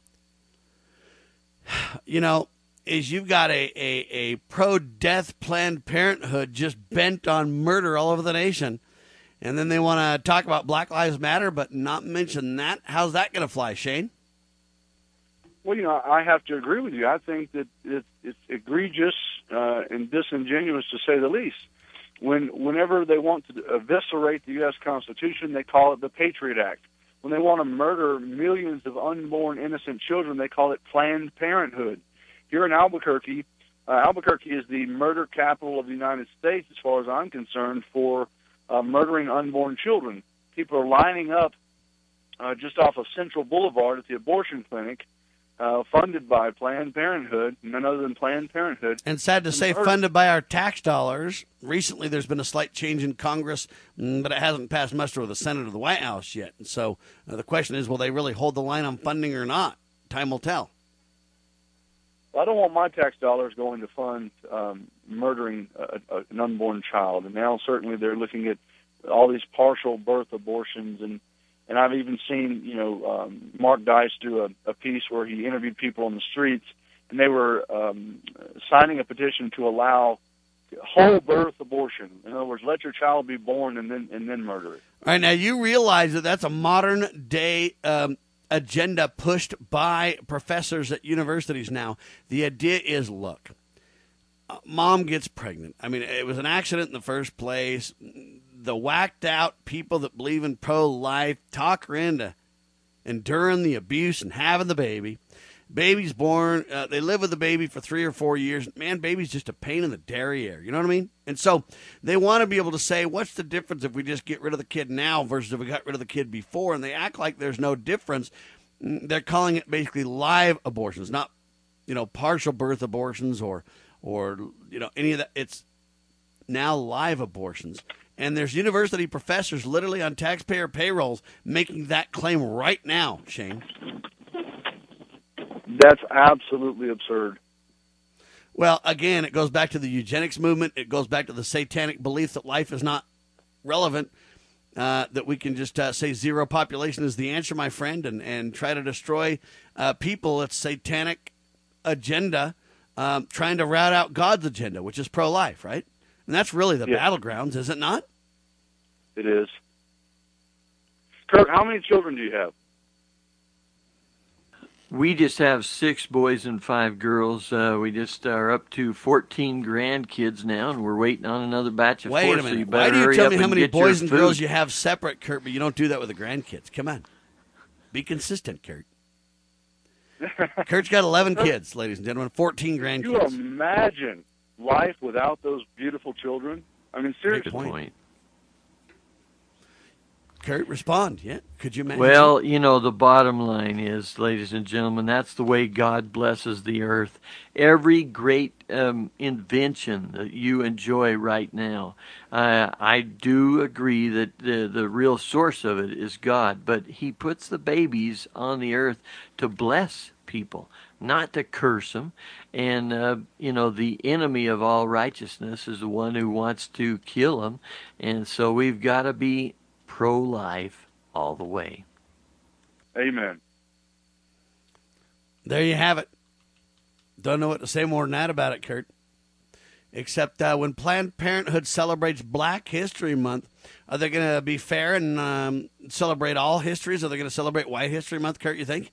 you know, is you've got a, a, a pro-death Planned Parenthood just bent on murder all over the nation. And then they want to talk about Black Lives Matter, but not mention that. How's that going to fly, Shane? Well, you know, I have to agree with you. I think that it, it's egregious uh, and disingenuous, to say the least. When, whenever they want to eviscerate the U S Constitution, they call it the Patriot Act. When they want to murder millions of unborn innocent children, they call it Planned Parenthood. Here in Albuquerque, uh, Albuquerque is the murder capital of the United States, as far as I'm concerned, for uh, murdering unborn children. People are lining up uh, just off of Central Boulevard at the abortion clinic, uh, funded by Planned Parenthood, none other than Planned Parenthood. And sad to say, funded by our tax dollars. Recently, there's been a slight change in Congress, but it hasn't passed muster with the Senate or the White House yet. And so uh, the question is, will they really hold the line on funding or not? Time will tell. I don't want my tax dollars going to fund um, murdering a, a, an unborn child. And now certainly they're looking at all these partial birth abortions. And, and I've even seen, you know, um, Mark Dice do a, a piece where he interviewed people on the streets, and they were um, signing a petition to allow whole birth abortion. In other words, let your child be born and then and then murder it. All right, now you realize that that's a modern day um agenda pushed by professors at universities now. The idea is, look, uh, mom gets pregnant. I mean, it was an accident in the first place. The whacked out people that believe in pro-life talk her into enduring the abuse and having the baby. Baby's born. Uh, they live with the baby for three or four years. Man, baby's just a pain in the derriere. You know what I mean? And so they want to be able to say, what's the difference if we just get rid of the kid now versus if we got rid of the kid before? And they act like there's no difference. They're calling it basically live abortions, not, you know, partial birth abortions or, or you know, any of that. It's now live abortions. And there's university professors literally on taxpayer payrolls making that claim right now, Shane. That's absolutely absurd. Well, again, it goes back to the eugenics movement. It goes back to the satanic belief that life is not relevant, uh, that we can just uh, say zero population is the answer, my friend, and, and try to destroy uh, people. It's satanic agenda, um, trying to rout out God's agenda, which is pro-life, right? And that's really the Yeah. battlegrounds, is it not? It is. Kurt, how many children do you have? We just have six boys and five girls. Uh, we just are up to fourteen grandkids now, and we're waiting on another batch of Wait four. a So minute. you Why better do you hurry tell up me how and many get your boys and food. girls you have separate, Kurt, but you don't do that with the grandkids? Come on. Be consistent, Kurt. Kurt's got eleven kids, ladies and gentlemen, fourteen Can you grandkids. imagine life without those beautiful children? I mean, seriously. point. Point. Kurt, respond. Yeah, could you imagine? Well, you know, the bottom line is, ladies and gentlemen, that's the way God blesses the earth. Every great um, invention that you enjoy right now, uh, I do agree that the, the real source of it is God, but he puts the babies on the earth to bless people, not to curse them. And, uh, you know, the enemy of all righteousness is the one who wants to kill them. And so we've got to be pro-life all the way. Amen. There you have it. Don't know what to say more than that about it, Kurt. Except uh, when Planned Parenthood celebrates Black History Month, are they going to be fair and um, celebrate all histories? Are they going to celebrate White History Month, Kurt, you think?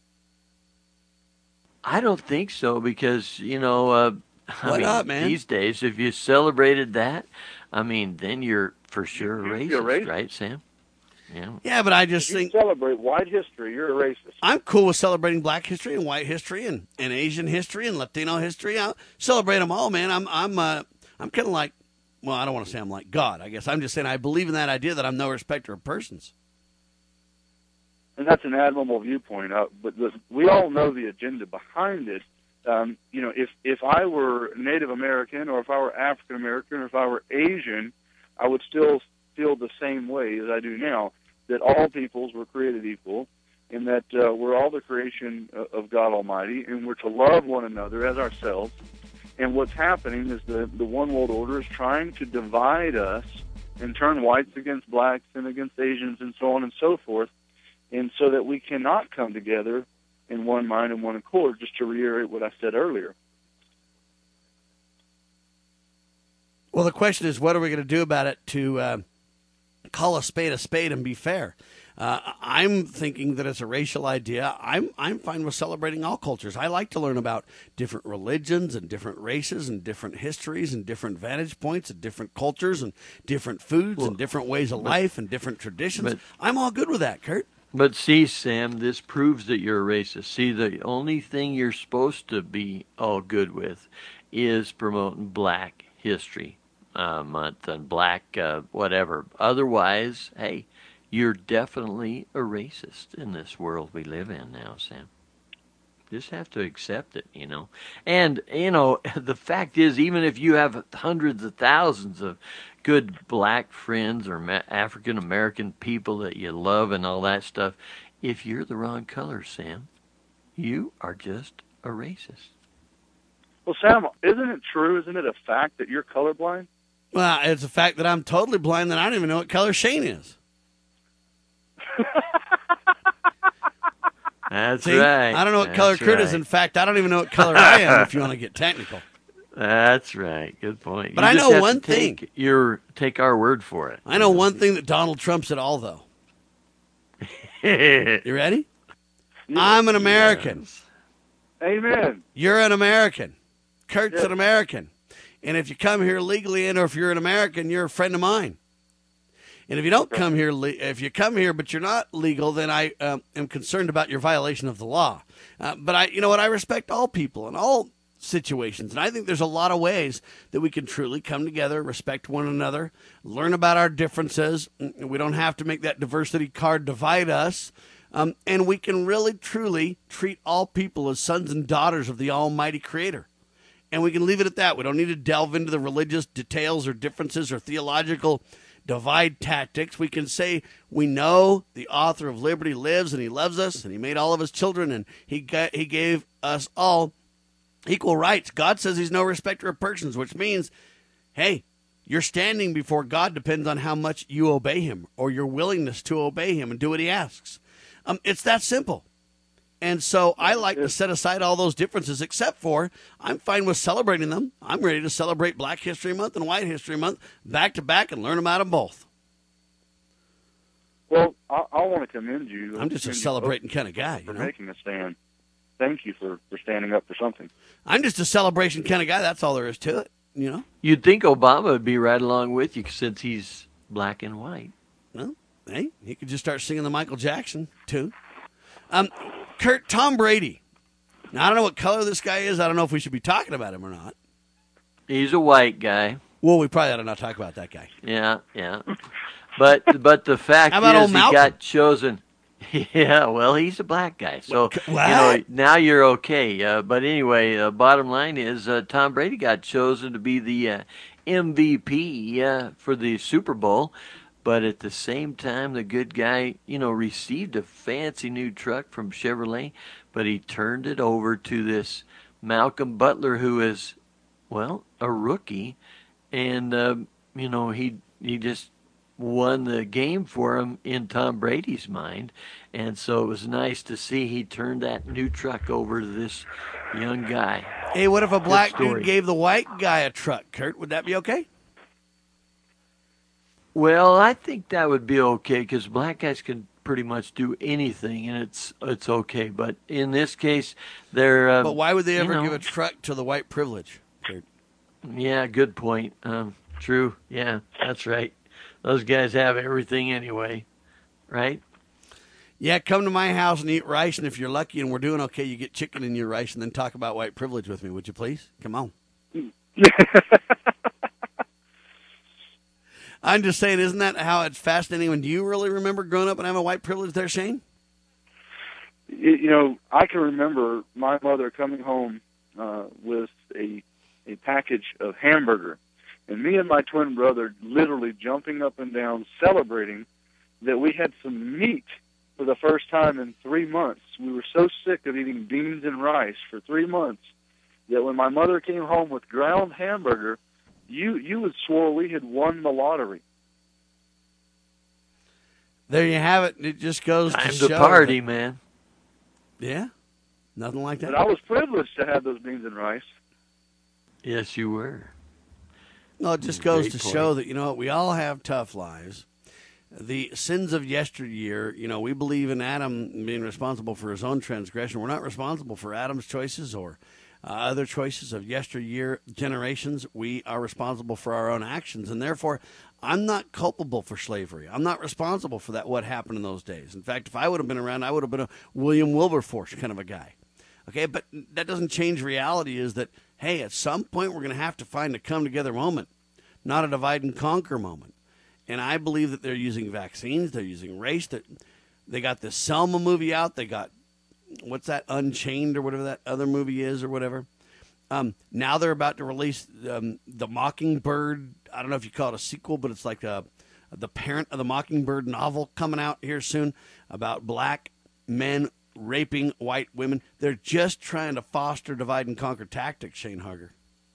I don't think so because, you know, uh, I Why mean, not, man? these days, if you celebrated that, I mean, then you're for sure a You'd racist, be a racist. right, Sam? Yeah. Yeah, but I just If you think celebrate white history, you're a racist. I'm cool with celebrating Black history and White history and, and Asian history and Latino history. I'll celebrate them all, man. I'm I'm uh, I'm kind of like, well, I don't want to say I'm like God. I guess I'm just saying I believe in that idea that I'm no respecter of persons. And that's an admirable viewpoint. Uh, but the, we all know the agenda behind it. Um, you know, if if I were Native American or if I were African American or if I were Asian, I would still feel the same way as I do now, that all peoples were created equal, and that uh, we're all the creation of God Almighty, and we're to love one another as ourselves. And what's happening is the, the one world order is trying to divide us and turn whites against blacks and against Asians and so on and so forth, and so that we cannot come together in one mind and one accord, just to reiterate what I said earlier. Well, the question is, what are we going to do about it to uh, call a spade a spade and be fair? Uh, I'm thinking that it's a racial idea. I'm I'm fine with celebrating all cultures. I like to learn about different religions and different races and different histories and different vantage points and different cultures and different foods Well, and different ways of but- life and different traditions. but- I'm all good with that, Kurt. But see, Sam, this proves that you're a racist. See, the only thing you're supposed to be all good with is promoting Black History uh, Month and Black uh, whatever. Otherwise, hey, you're definitely a racist in this world we live in now, Sam. Just have to accept it, you know. And, you know, the fact is, even if you have hundreds of thousands of good black friends or ma- African-American people that you love and all that stuff, if you're the wrong color, Sam, you are just a racist. Well, Sam, isn't it true, isn't it a fact that you're colorblind? Well, it's a fact that I'm totally blind that I don't even know what color Shane is. That's See? right. I don't know what That's color Kurt is. right. In fact, I don't even know what color I am, if you want to get technical. That's right. Good point. But You I just know have one to take thing. Your, take our word for it. I know one thing that Donald Trump's at all, though. You ready? I'm an American. Amen. You're an American. Kurt's Yes. an American. And if you come here legally and or if you're an American, you're a friend of mine. And if you don't come here, le- if you come here but you're not legal, then I um, am concerned about your violation of the law. Uh, but I, you know what? I respect all people and all situations, and I think there's a lot of ways that we can truly come together, respect one another, learn about our differences. We don't have to make that diversity card divide us, um, and we can really truly treat all people as sons and daughters of the Almighty Creator. And we can leave it at that. We don't need to delve into the religious details or differences or theological divide tactics. We can say we know the author of liberty lives and he loves us and he made all of his children and he got, he gave us all Equal rights. God says he's no respecter of persons, which means, hey, your standing before God depends on how much you obey him or your willingness to obey him and do what he asks. Um, it's that simple. And so I like to set aside all those differences, except for I'm fine with celebrating them. I'm ready to celebrate Black History Month and White History Month back to back and learn about them both. Well, I, I want to commend you. I'm just a celebrating kind of guy, you for know? making a stand. Thank you for, for standing up for something. I'm just a celebration kind of guy. That's all there is to it, you know? You'd think Obama would be right along with you since he's black and white. Well, hey, he could just start singing the Michael Jackson tune. Um, Kurt, Tom Brady. Now, I don't know what color this guy is. I don't know if we should be talking about him or not. He's a white guy. Well, we probably ought to not talk about that guy. Yeah, yeah. But but the fact How about is old he Malcolm? got chosen. Yeah, well, he's a black guy. So, What? you know, now you're okay. Uh, but anyway, uh, bottom line is uh, Tom Brady got chosen to be the uh, M V P uh, for the Super Bowl. But at the same time, the good guy, you know, received a fancy new truck from Chevrolet, but he turned it over to this Malcolm Butler, who is, well, a rookie. And, uh, you know, he he just won the game for him in Tom Brady's mind. And so it was nice to see he turned that new truck over to this young guy. Hey, what if a black story. dude gave the white guy a truck, Kurt? Would that be okay? Well, I think that would be okay because black guys can pretty much do anything, and it's it's okay. But in this case, they're. Uh, But why would they you ever know, give a truck to the white privilege, Kurt? Yeah, good point. Um, true. Yeah, that's right. Those guys have everything anyway, right? Yeah, come to my house and eat rice, and if you're lucky and we're doing okay, you get chicken in your rice, and then talk about white privilege with me, would you please? Come on. I'm just saying, isn't that how it's fascinating? When do you really remember growing up and having white privilege there, Shane? You know, I can remember my mother coming home uh, with a a package of hamburger, and me and my twin brother literally jumping up and down, celebrating that we had some meat for the first time in three months. We were so sick of eating beans and rice for three months that when my mother came home with ground hamburger, you you would swore we had won the lottery. There you have it. It just goes Time to to show party, that- man. Yeah, nothing like that. But I was privileged to have those beans and rice. Yes, you were. Well, it just goes Great to point. show that, you know, we all have tough lives. The sins of yesteryear, you know, we believe in Adam being responsible for his own transgression. We're not responsible for Adam's choices or uh, other choices of yesteryear generations. We are responsible for our own actions, and therefore, I'm not culpable for slavery. I'm not responsible for that, what happened in those days. In fact, if I would have been around, I would have been a William Wilberforce kind of a guy. Okay, but that doesn't change reality is that, hey, at some point we're going to have to find a come-together moment, not a divide-and-conquer moment. And I believe that they're using vaccines, they're using race. That they got the Selma movie out. They got, what's that, Unchained or whatever that other movie is or whatever. Um, now they're about to release um, the Mockingbird. I don't know if you call it a sequel, but it's like a, the parent of the Mockingbird novel coming out here soon about black men raping white women. They're just trying to foster divide and conquer tactics, Shane Harger.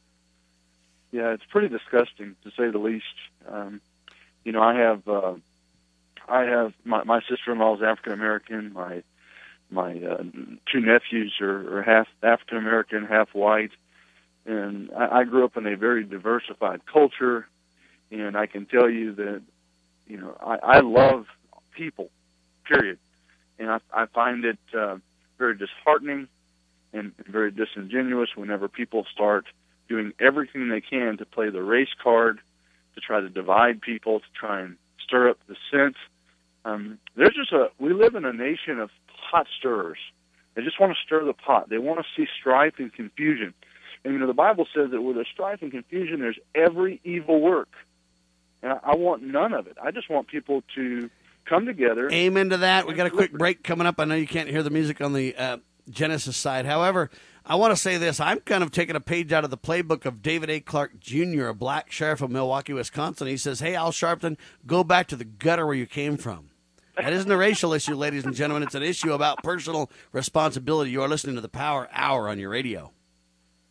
Yeah, it's pretty disgusting to say the least. Um, you know, I have uh, I have my, my sister-in-law is African American. My my uh, two nephews are, are half African American, half white, and I, I grew up in a very diversified culture. And I can tell you that, you know, I, I love people, period. And I, I find it uh, very disheartening and very disingenuous whenever people start doing everything they can to play the race card, to try to divide people, to try and stir up the sense. Um, there's just a, we live in a nation of pot stirrers. They just want to stir the pot. They want to see strife and confusion. And, you know, the Bible says that where there's strife and confusion, there's every evil work. And I, I want none of it. I just want people to come together. Amen to that. We got a quick break coming up. I know you can't hear the music on the uh, Genesis side. However, I want to say this. I'm kind of taking a page out of the playbook of David A. Clark Junior, a black sheriff of Milwaukee, Wisconsin. He says, hey, Al Sharpton, go back to the gutter where you came from. That isn't a racial issue, ladies and gentlemen. It's an issue about personal responsibility. You are listening to the Power Hour on your radio.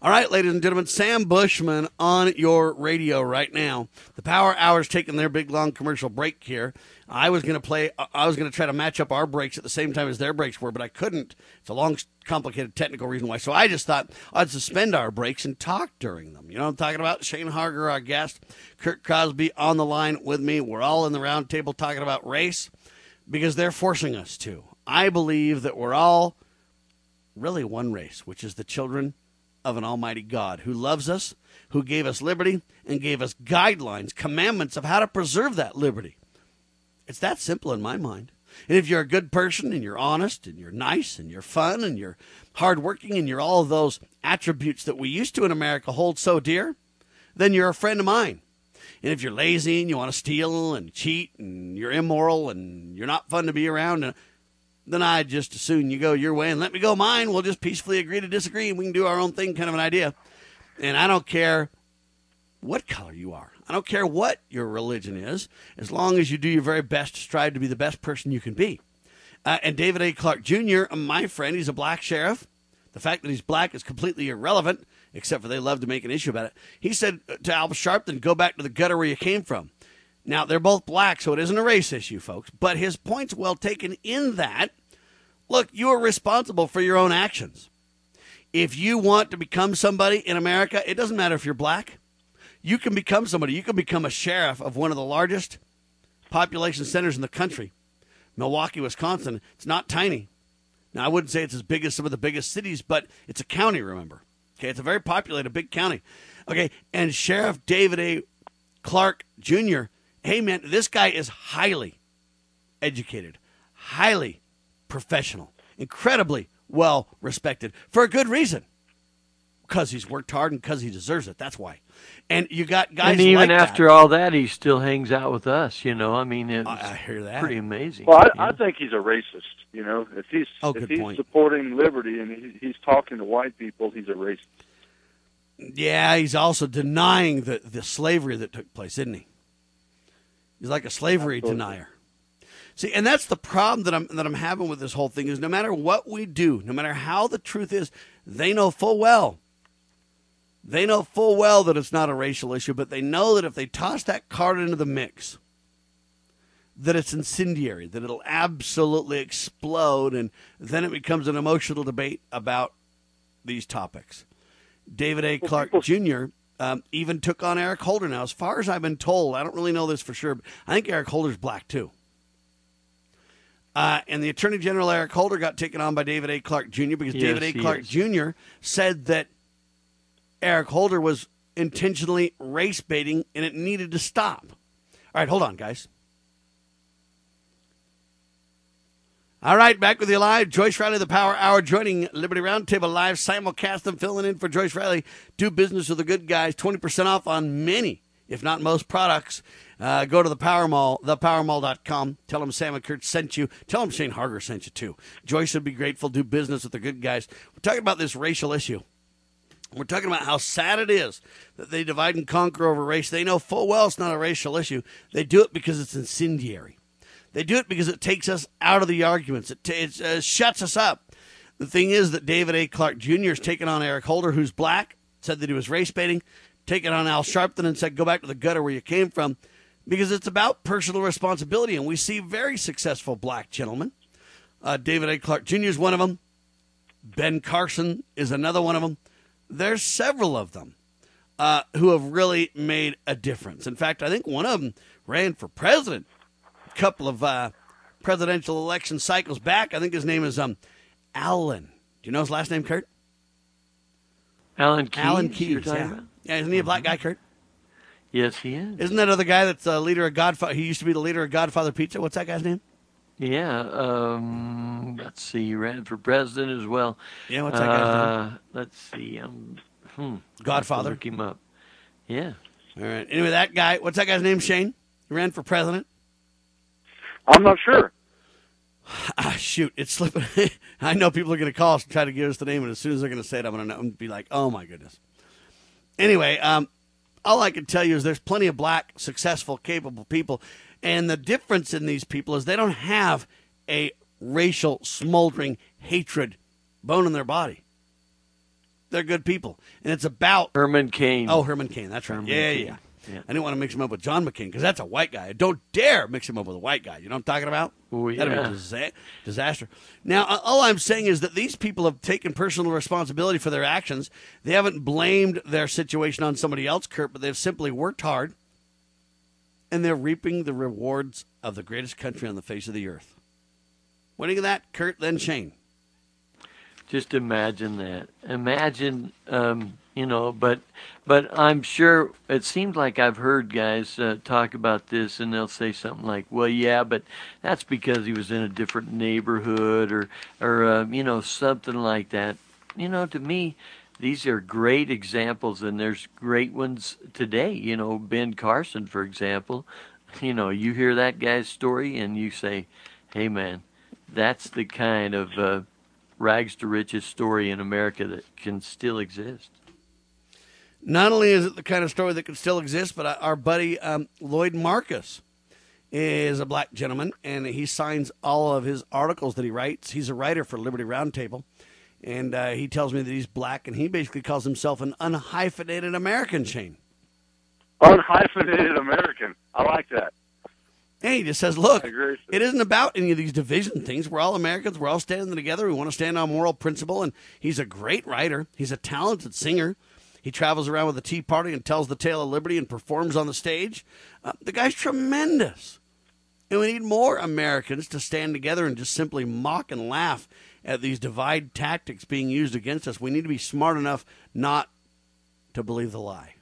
All right, ladies and gentlemen, Sam Bushman on your radio right now. The Power Hour's taking their big, long commercial break here. I was going to play, I was going to try to match up our breaks at the same time as their breaks were, but I couldn't. It's a long, complicated technical reason why. So I just thought I'd suspend our breaks and talk during them. You know what I'm talking about? Shane Harger, our guest, Kurt Crosby on the line with me. We're all in the round table talking about race because they're forcing us to. I believe that we're all really one race, which is the children of an almighty God who loves us, who gave us liberty, and gave us guidelines, commandments of how to preserve that liberty. It's that simple in my mind. And if you're a good person and you're honest and you're nice and you're fun and you're hardworking and you're all of those attributes that we used to in America hold so dear, then you're a friend of mine. And if you're lazy and you want to steal and cheat and you're immoral and you're not fun to be around, then I'd just as soon you go your way and let me go mine. We'll just peacefully agree to disagree and we can do our own thing, kind of an idea. And I don't care what color you are. I don't care what your religion is, as long as you do your very best to strive to be the best person you can be. Uh, and David A. Clark Junior, my friend, he's a black sheriff. The fact that he's black is completely irrelevant, except for they love to make an issue about it. He said to Al Sharpton, go back to the gutter where you came from. Now, they're both black, so it isn't a race issue, folks. But his point's well taken in that, look, you are responsible for your own actions. If you want to become somebody in America, it doesn't matter if you're black. You can become somebody. You can become a sheriff of one of the largest population centers in the country, Milwaukee, Wisconsin. It's not tiny. Now, I wouldn't say it's as big as some of the biggest cities, but it's a county, remember. Okay, it's a very populated, big county. Okay, and Sheriff David A. Clark Junior, hey, man, this guy is highly educated, highly professional, incredibly well respected for a good reason. Because he's worked hard and because he deserves it. That's why. And you got guys and even like after that. all that, he still hangs out with us. You know, I mean, it's I, I hear that. pretty amazing. Well, I, yeah. I think he's a racist. You know, if he's Oh, if good he's point. supporting liberty and he, he's talking to white people, he's a racist. Yeah, he's also denying the, the slavery that took place, isn't he? He's like a slavery Absolutely. denier. See, and that's the problem that I'm that I'm having with this whole thing is no matter what we do, no matter how the truth is, they know full well. They know full well that it's not a racial issue, but they know that if they toss that card into the mix, that it's incendiary, that it'll absolutely explode, and then it becomes an emotional debate about these topics. David A. Clark Junior Um, even took on Eric Holder. Now, as far as I've been told, I don't really know this for sure, but I think Eric Holder's black too. Uh, and the Attorney General, Eric Holder, got taken on by David A. Clark Junior because Yes, David A. he Clark is. Junior said that Eric Holder was intentionally race baiting and it needed to stop. All right, hold on, guys. All right, back with you live. Joyce Riley, the Power Hour, joining Liberty Roundtable Live, simulcast them, filling in for Joyce Riley. Do business with the good guys. twenty percent off on many, if not most, products. Uh, go to the Power Mall, the power mall dot com. Tell them Sam and Kurt sent you. Tell them Shane Harger sent you, too. Joyce would be grateful. Do business with the good guys. We're talking about this racial issue. We're talking about how sad it is that they divide and conquer over race. They know full well it's not a racial issue. They do it because it's incendiary. They do it because it takes us out of the arguments. It, t- it uh, shuts us up. The thing is that David A. Clark Junior has taken on Eric Holder, who's black, said that he was race baiting, taken on Al Sharpton and said, go back to the gutter where you came from, because it's about personal responsibility. And we see very successful black gentlemen. Uh, David A. Clark Junior is one of them. Ben Carson is another one of them. There's several of them uh, who have really made a difference. In fact, I think one of them ran for president a couple of uh, presidential election cycles back. I think his name is um, Alan. Do you know his last name, Kurt? Alan Keyes. Alan you're Keyes, talking yeah. about? Yeah, isn't he a black guy, Kurt? Yes, he is. Isn't that other guy that's the leader of Godfather? He used to be the leader of Godfather Pizza. What's that guy's name? Yeah. Um, let's see. He ran for president as well. Yeah, what's that guy's uh, name? Let's see. Um, hmm, Godfather. Look him up. Yeah. All right. Anyway, that guy, what's that guy's name, Shane? He ran for president. I'm not sure. Ah, shoot, it's slipping. I know people are going to call us and try to give us the name, and as soon as they're going to say it, I'm going to be like, oh, my goodness. Anyway, um, all I can tell you is there's plenty of black, successful, capable people, and the difference in these people is they don't have a racial, smoldering hatred bone in their body. They're good people. And it's about Herman Cain. Oh, Herman Cain. That's right. Herman yeah, Cain. yeah, Yeah. I didn't want to mix him up with John McCain because that's a white guy. Don't dare mix him up with a white guy. You know what I'm talking about? Oh, yeah. That'd be a disa- disaster. Now, uh, all I'm saying is that these people have taken personal responsibility for their actions. They haven't blamed their situation on somebody else, Kurt, but they've simply worked hard, and they're reaping the rewards of the greatest country on the face of the earth. What do you think of that, Kurt, then Shane? Just imagine that. Imagine, um, you know, but but I'm sure it seems like I've heard guys uh, talk about this, and they'll say something like, well, yeah, but that's because he was in a different neighborhood or, or uh, you know, something like that. You know, to me, these are great examples, and there's great ones today. You know, Ben Carson, for example. You know, you hear that guy's story, and you say, hey, man, that's the kind of uh, rags to riches story in America that can still exist. Not only is it the kind of story that can still exist, but our buddy um, Lloyd Marcus is a black gentleman, and he signs all of his articles that he writes. He's a writer for Liberty Roundtable, and uh, he tells me that he's black, and he basically calls himself an unhyphenated American, Shane. Unhyphenated American. I like that. Hey, he just says, look, I agree. it isn't about any of these division things. We're all Americans. We're all standing together. We want to stand on moral principle, and he's a great writer. He's a talented singer. He travels around with the Tea Party and tells the tale of liberty and performs on the stage. Uh, the guy's tremendous. And we need more Americans to stand together and just simply mock and laugh at these divide tactics being used against us. We need to be smart enough not to believe the lie.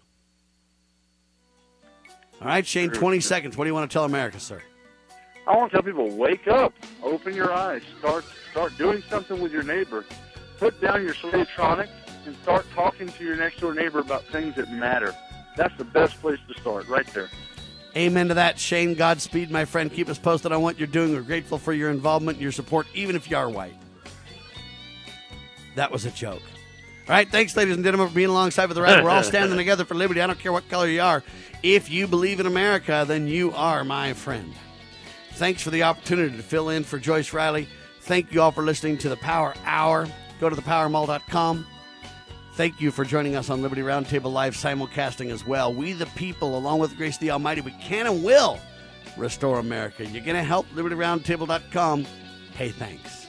All right, Shane, twenty seconds. What do you want to tell America, sir? I want to tell people, wake up, open your eyes, start start doing something with your neighbor. Put down your electronics and start talking to your next door neighbor about things that matter. That's the best place to start, right there. Amen to that, Shane. Godspeed, my friend. Keep us posted on what you're doing. We're grateful for your involvement and your support, even if you are white. That was a joke. All right, thanks, ladies and gentlemen, for being alongside with the ride. We're all standing together for liberty. I don't care what color you are. If you believe in America, then you are my friend. Thanks for the opportunity to fill in for Joyce Riley. Thank you all for listening to the Power Hour. Go to the power mall dot com. Thank you for joining us on Liberty Roundtable Live simulcasting as well. We the people, along with Grace the Almighty, we can and will restore America. You're going to help liberty roundtable dot com. Hey, thanks.